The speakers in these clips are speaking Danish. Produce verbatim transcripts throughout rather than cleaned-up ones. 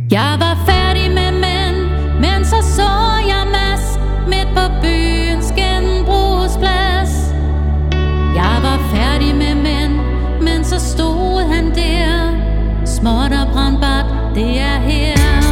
Jeg var færdig med mænd, men så så jeg Mads midt på byens genbrugsplads. Jeg var færdig med mænd, men så stod han der. Småt og brandbart, det er her.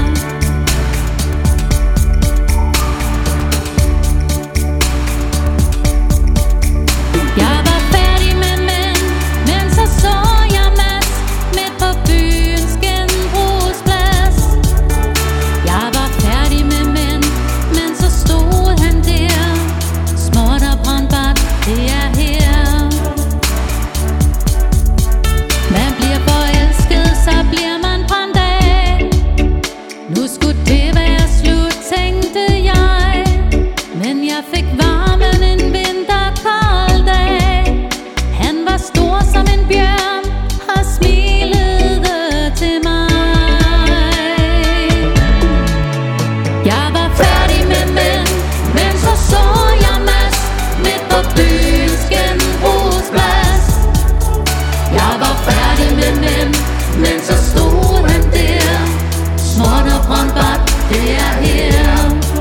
Men så stod han der, småt og brandbart, det er her.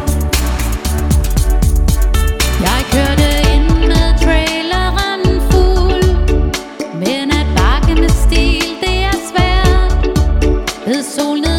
Jeg kørte ind med traileren fuld, men at bakke med stil, det er svært. Ved solen